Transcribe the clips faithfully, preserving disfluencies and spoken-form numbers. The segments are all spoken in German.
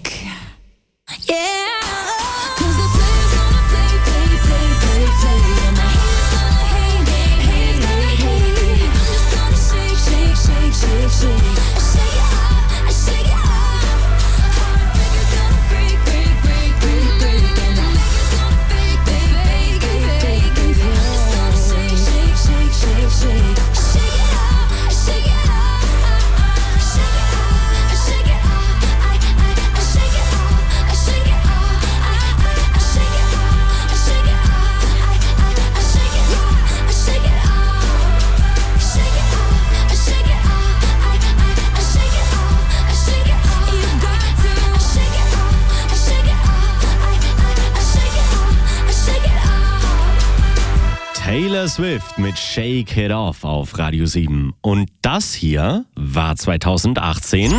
Music. Yeah. Taylor Swift mit Shake It Off auf Radio sieben. Und das hier war zweitausendachtzehn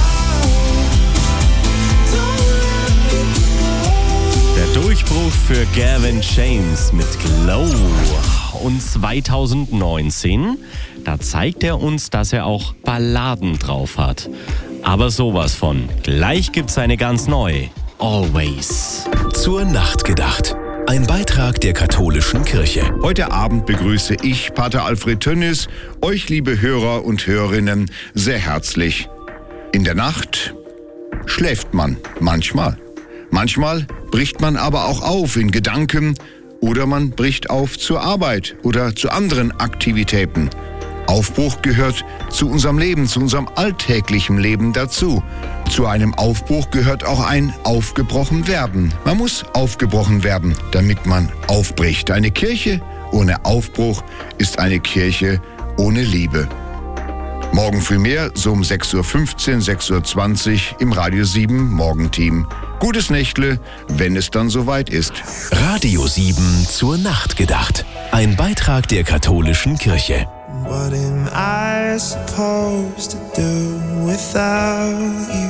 der Durchbruch für Gavin James mit Glow. Und zweitausendneunzehn, da zeigt er uns, dass er auch Balladen drauf hat. Aber sowas von. Gleich gibt's eine ganz neu. Always. Zur Nacht gedacht. Ein Beitrag der katholischen Kirche. Heute Abend begrüße ich, Pater Alfred Tönnis, euch liebe Hörer und Hörerinnen, sehr herzlich. In der Nacht schläft man manchmal. Manchmal bricht man aber auch auf in Gedanken oder man bricht auf zur Arbeit oder zu anderen Aktivitäten. Aufbruch gehört zu unserem Leben, zu unserem alltäglichen Leben dazu. Zu einem Aufbruch gehört auch ein aufgebrochen werden. Man muss aufgebrochen werden, damit man aufbricht. Eine Kirche ohne Aufbruch ist eine Kirche ohne Liebe. Morgen früh mehr, so um sechs Uhr fünfzehn, sechs Uhr zwanzig im Radio sieben Morgenteam. Gutes Nächtle, wenn es dann soweit ist. Radio sieben zur Nacht gedacht. Ein Beitrag der katholischen Kirche. What am I supposed to do without you?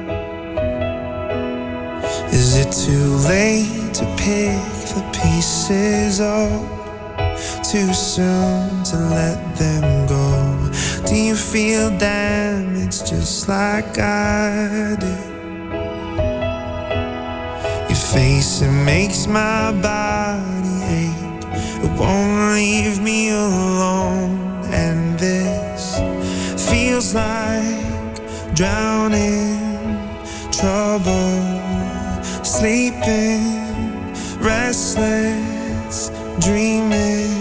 Is it too late to pick the pieces up? Too soon to let them go? Do you feel damaged just like I do? Your face, it makes my body ache. It won't leave me alone. And this feels like drowning, trouble, sleeping, restless, dreaming.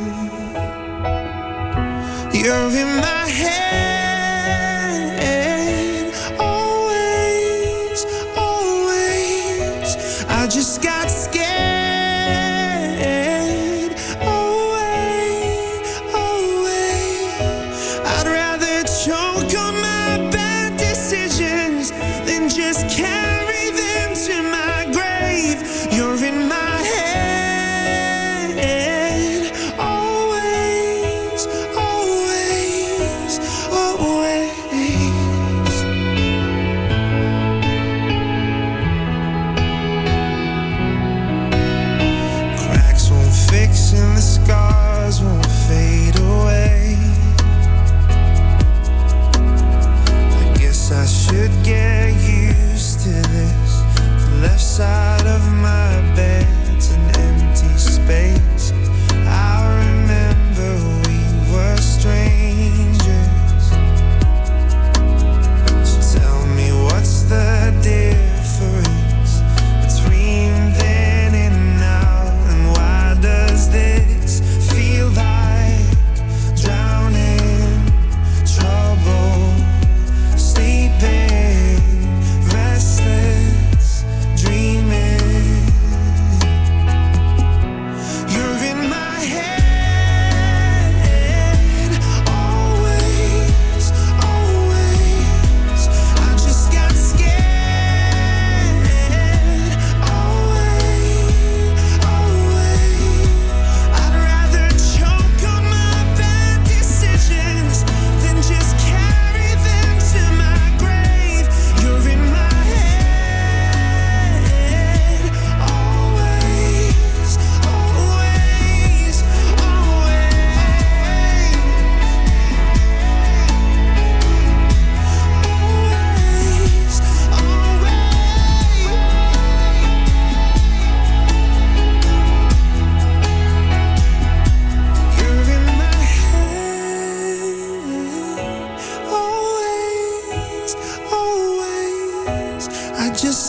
You're in my head, always, always. I just got scared. Oh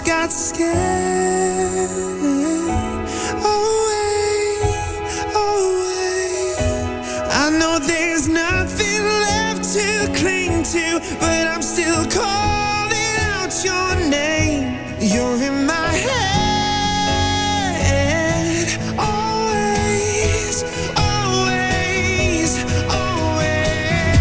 got scared. Away, away. I know there's nothing left to cling to, but I'm still calling out your name. You're in my head. Always, always, always.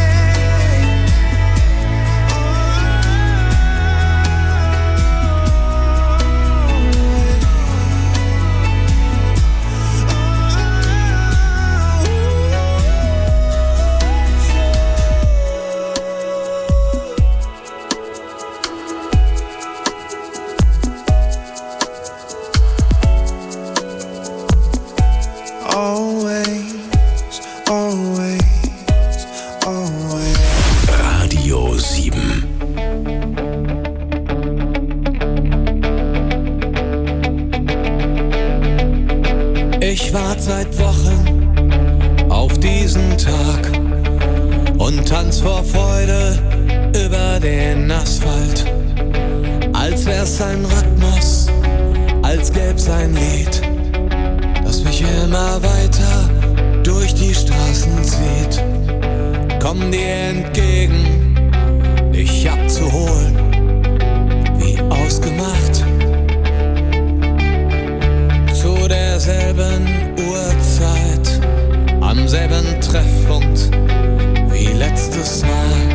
Radio sieben. Ich wart seit Wochen auf diesen Tag und tanz vor Freude über den Asphalt. Als wär's ein Rhythmus, als gäb's ein Lied, das mich immer weiter durch die Straßen zieht. Komm dir entgegen, dich abzuholen, wie ausgemacht. Zu derselben Uhrzeit, am selben Treffpunkt wie letztes Mal.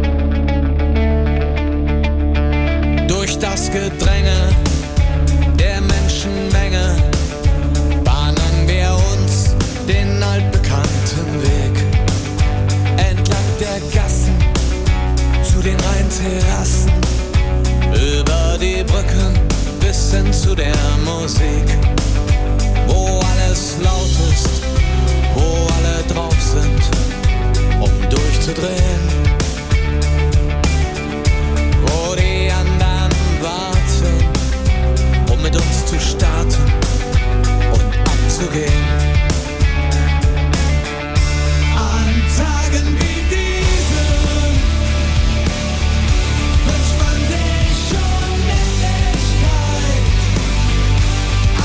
Durch das Gedränge der Menschenmenge bahnen wir uns den altbekannten Weg. Entlang der Gassen zu den Rheinterrassen, über die Brücken bis hin zu der Musik, wo alles laut ist, wo alle drauf sind, um durchzudrehen, wo die anderen warten, um mit uns zu starten und abzugehen. An Tagen wie diesen wünscht man sich Unendlichkeit.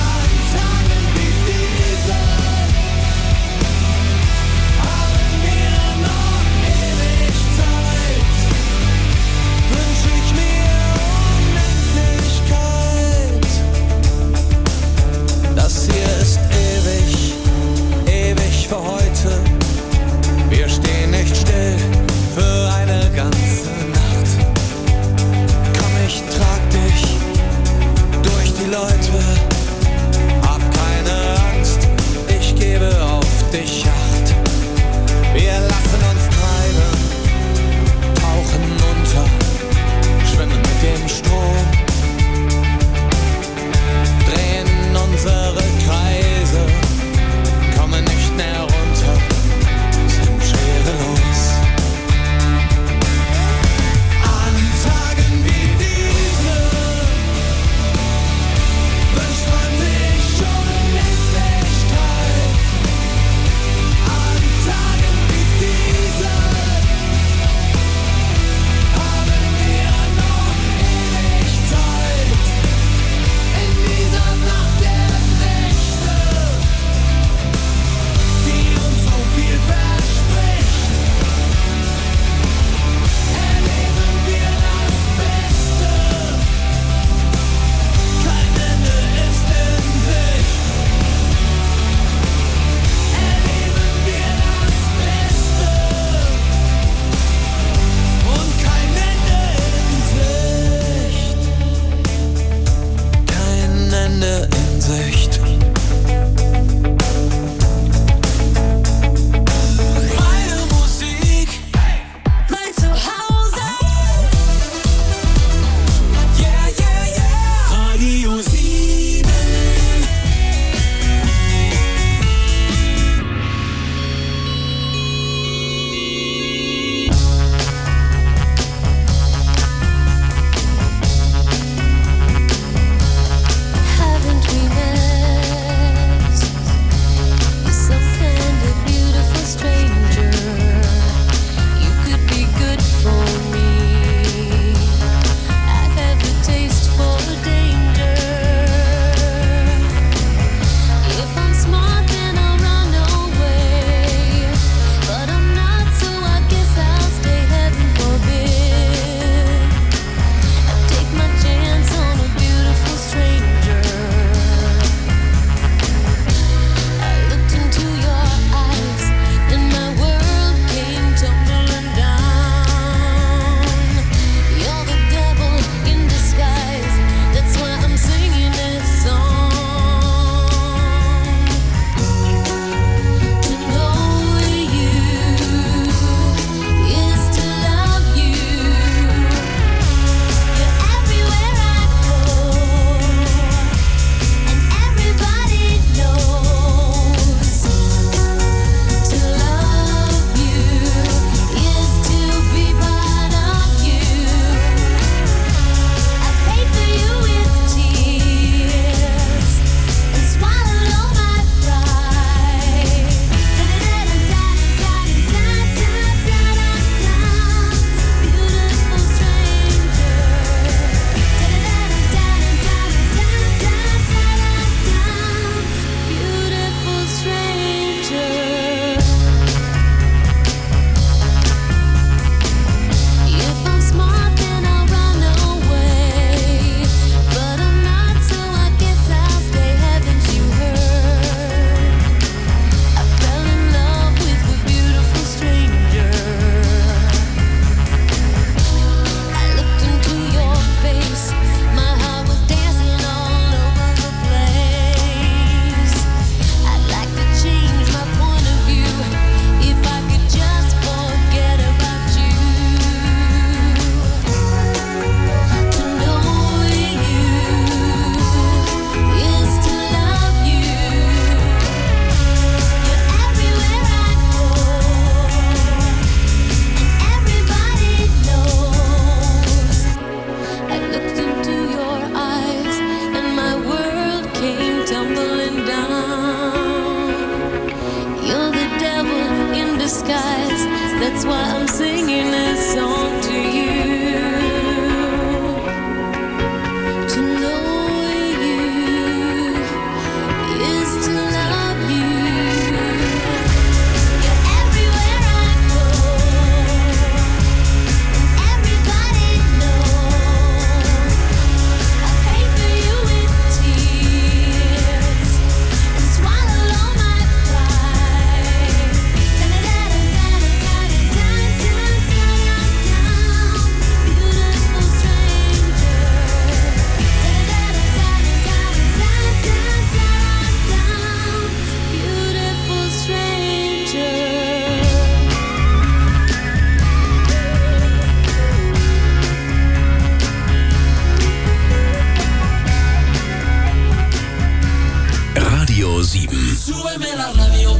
sieben. Súbeme la radio.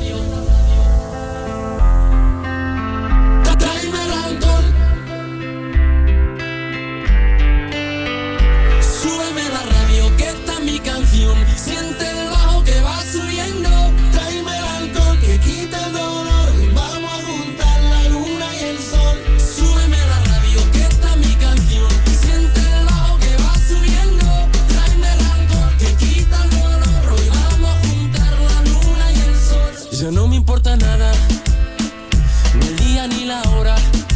Tráeme el alcohol. Súbeme la radio, que está mi canción. Siente el bajo que va subiendo. Tráeme el alcohol que quita el dolor. Vamos a juntar la luna y el sol. Súbeme la radio, que está mi canción. Siente el bajo que va subiendo. Tráeme el alcohol que quita el dolor. Hoy vamos a juntar la luna y el sol. Ya no me importa nada, ni el día ni la hora.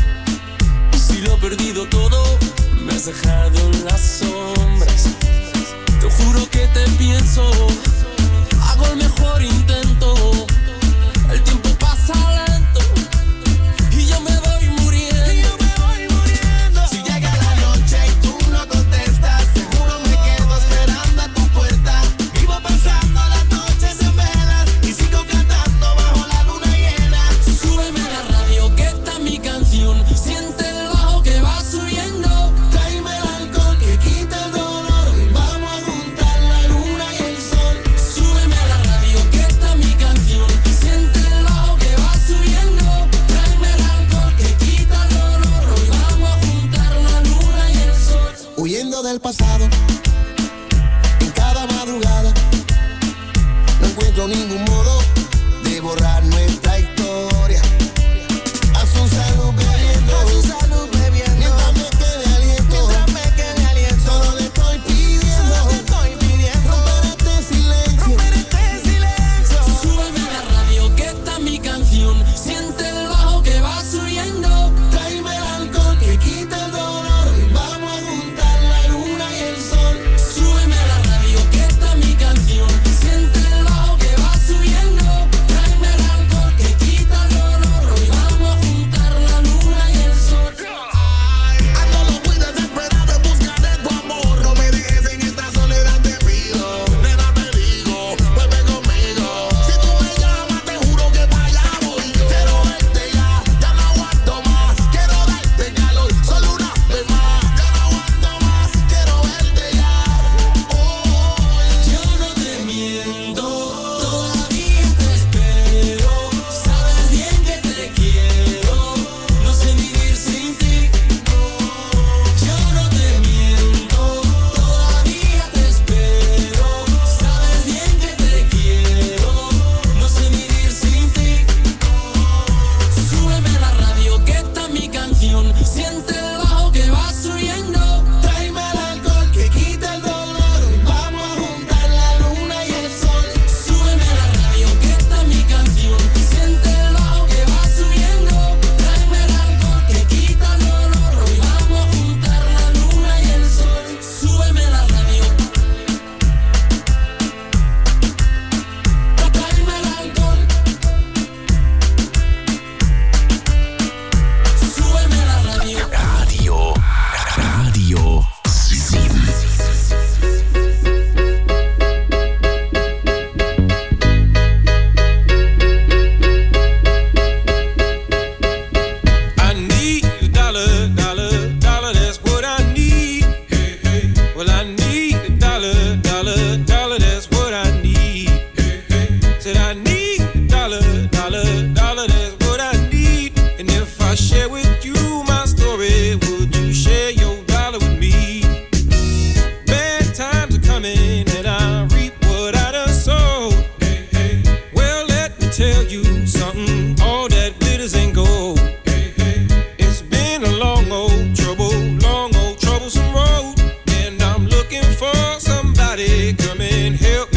Si lo he perdido todo, me has dejado en las sombras. Te juro que te pienso, hago el mejor intento. El tiempo pasa lento y yo me voy muriendo. Y yo me voy muriendo. Si llega la noche y tú no contestas, seguro me quedo esperando a tu puerta. Vivo pasando las noches en velas y sigo cantando bajo la luna llena. Súbeme la radio, que está mi canción. Siente el bajo que va subiendo. Tráeme el alcohol que quita el dolor. Vamos a juntar la luna y el sol. Súbeme la radio, que está mi canción. Siente el bajo que va subiendo. Tráeme el alcohol que quita el dolor. Hoy vamos a juntar la luna y el sol. Huyendo del pasado, en cada madrugada, no encuentro ningún modo de borrar nuestra historia. A su salud bebiendo, a su salud bebiendo. Mientras me quede aliento, mientras me quede aliento. Solo le estoy pidiendo, solo le estoy pidiendo. Romper este silencio, romper este silencio. Súbeme la radio, que está mi canción. Siente el bajo que va subiendo. Tráeme el alcohol que quita el dolor. Vamos a juntar la luna y el sol. Súbeme la radio, que está mi canción. Siente el bajo que va subiendo. Tráeme el alcohol que quita el dolor. Hoy vamos a juntar la luna y el sol. Ando loco y desesperado en busca de tu amor. No me dejes en esta soledad, te pido. Nena, te digo, vuelve conmigo. Si tú me llamas, te juro que para allá voy yo. Quiero verte ya, ya no aguanto más. Quiero darte calor, solo una vez más. Ya no aguanto más, quiero verte ya. Yo no te miento, todavía te espero. Sabes bien que te quiero, no sé vivir sin ti. Yo no te miento, todavía te espero. Sabes bien que te quiero, no sé vivir sin ti. Súbeme la radio, que está mi canción. Siente el bajo que va subiendo. Tráeme el alcohol que quita el dolor. Vamos a juntar la luna y el sol. Súbeme la radio, que está mi canción. Siente el bajo que va subiendo. Tráeme el alcohol que quita el dolor. Hoy vamos a juntar la luna y el sol. Súbeme la radio. Tráeme el alcohol. Súbeme la radio. Radio. Radio sieben. I need a dollar, dollar, dollar, that's what I need. Hey, hey. Well, I need a dollar, dollar, dollar, that's what I need. Hey, hey. Said I need a dollar, dollar, dollar, that's what I need. And if I share with you my story, would you share your dollar with me? Bad times are coming and I reap what I done sowed. Hey, hey. Well, let me tell you something, all that glitters ain't gold. It's been a long old trouble, long old troublesome road, and I'm looking for somebody come and help